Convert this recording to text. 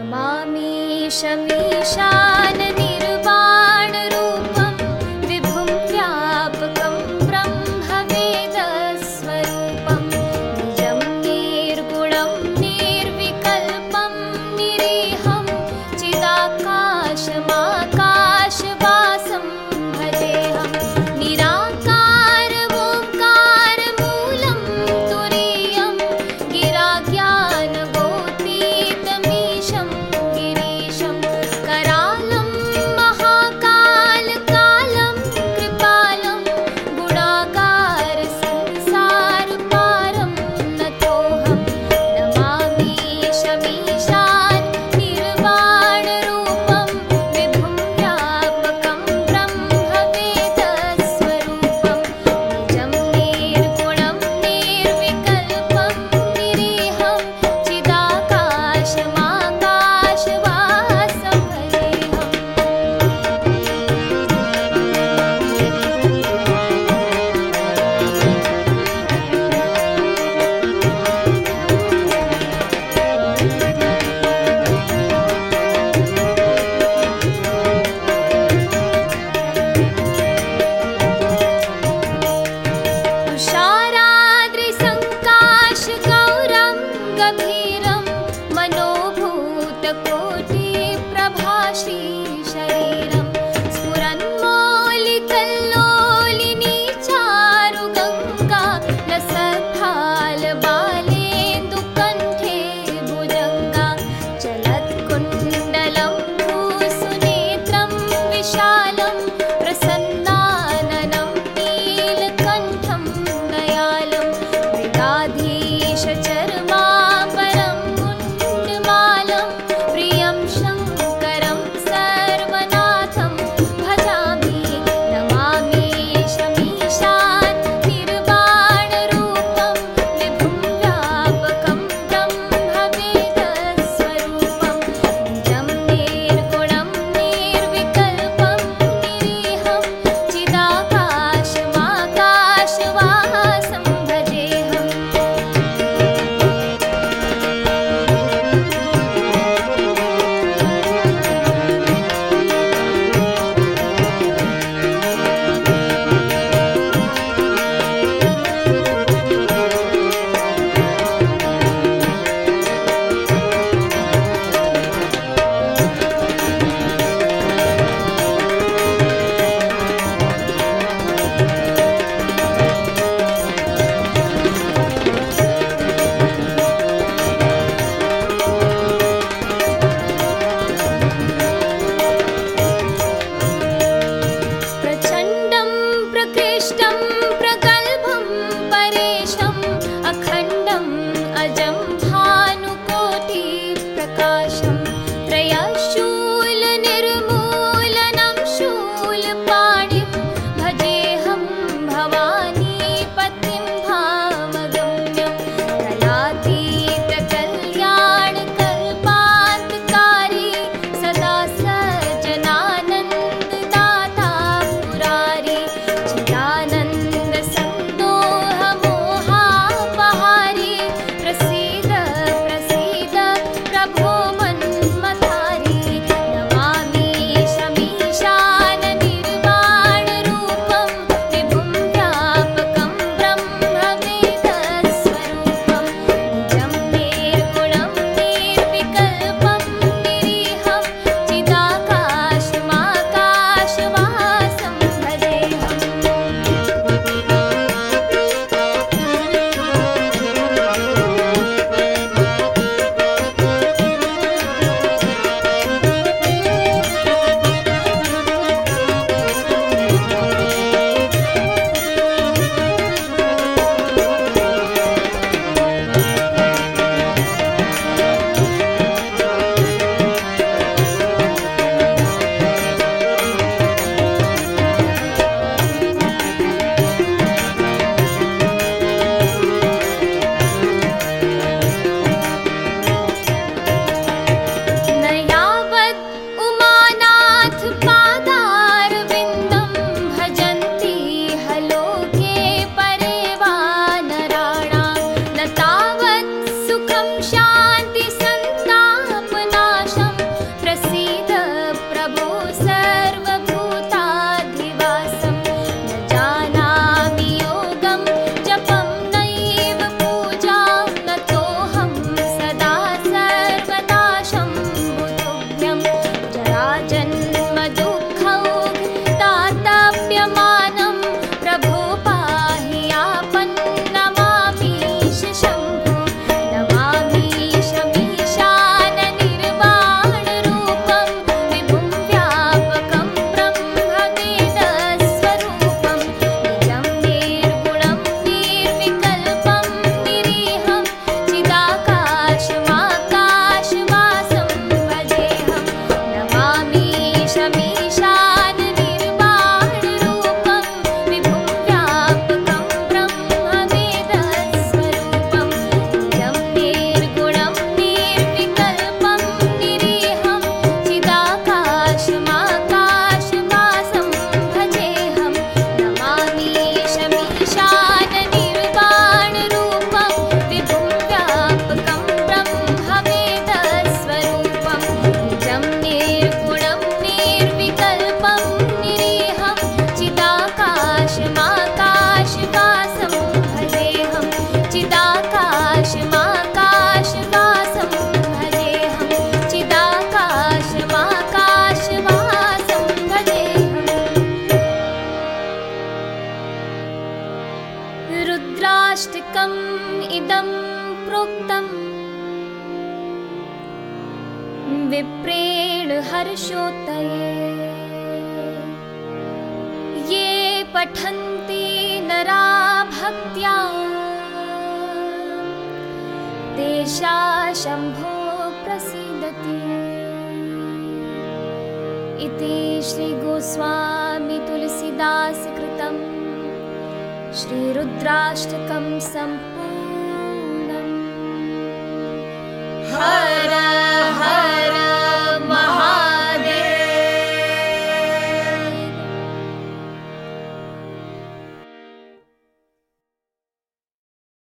शमीशान निर्वाणरूपं विभुं व्यापकं ब्रह्मवेदस्वरूपं निजं निर्गुणं निर्विकल्पं निरीहं चिदाकाशमाकाशवासं भजेऽहं निराकारमोङ्कारमूलं तुरीयं गिराज्ञानगोतीतमीशं करालं महाकालकालं कृपालं गुणागार संसारपारं नतोऽहं नमामि शमीशान निर्वाणरूपं विभुं व्यापकं ब्रह्मवेदस्वरूपं निजं निर्गुणं निर्विकल्पं निरीहं चिदाकाशमाकाशवासं तुषाराद्रिसङ्काशगौरं गभीरं मनोभूतकोटिप्रभाश्री शरीरं स्फुरन्मौलिकल्लोलिनी चारुगङ्गा लसद्भालबालेन्दुकण्ठे भुजङ्गा चलत्कुण्डलं भूसुनेत्रं विशालं प्रसन्नाननं नीलकण्ठं दयालं मृगाधीशचर्माम्बरं कुण्डमालं प्रियं शङ्करं सर्वनाथं भजामि नमामि शमीशान निर्वाणरूपं विभुं व्यापकं ब्रह्मवेदस्वरूपं निजं निर्गुणं निर्विकल्पं निरीहं चिदाकाशमाकाशवासं भजेऽहम् प्रचण्डं प्रकृष्टं प्रगल्भं परेशम् अखण्डम् अजं भानुकोटिप्रकाशं त्रयशूलनिर्मूलनं शूलपाणिं भजेऽहं भवानीपतिं भावगम्यं कलातीतकल्याणकल्पान्तकारी सदा सज्जनानन्ददाता पुरारी चिदानन्दसन्दोहमोहापहारी प्रसीद प्रसीद प्रभो मन्मथाधारी विप्रेण हर्षोत्तये ये पठन्ति नरा भक्त्या तेषा शम्भो प्रसीदति इति श्रीगोस्वामी तुलसीदास कृतं श्रीरुद्राष्टकं सम्पूर्णम्।